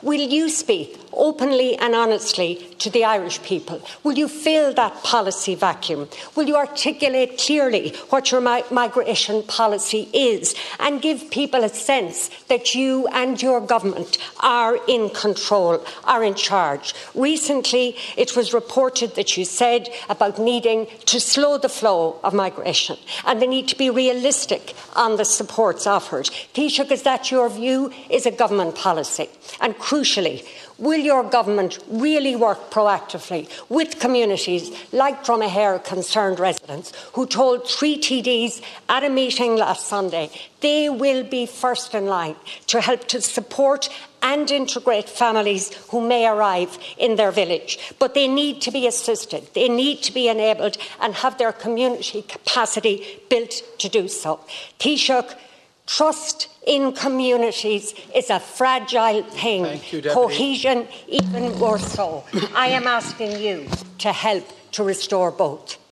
Will you speak openly and honestly to the Irish people? Will you fill that policy vacuum? Will you articulate clearly what your migration policy is and give people a sense that you and your government are in control, are in charge? Recently, it was reported that you said about needing to slow the flow of migration and the need to be realistic on the supports offered. Taoiseach, is that your view? Is a government policy? And crucially, will your government really work proactively with communities like Dromahair concerned residents who told 3 TDs at a meeting last Sunday they will be first in line to help to support and integrate families who may arrive in their village? But they need to be assisted, they need to be enabled and have their community capacity built to do so. Taoiseach, trust in communities is a fragile thing. Thank you, Deputy. Cohesion even more so. I am asking you to help to restore both.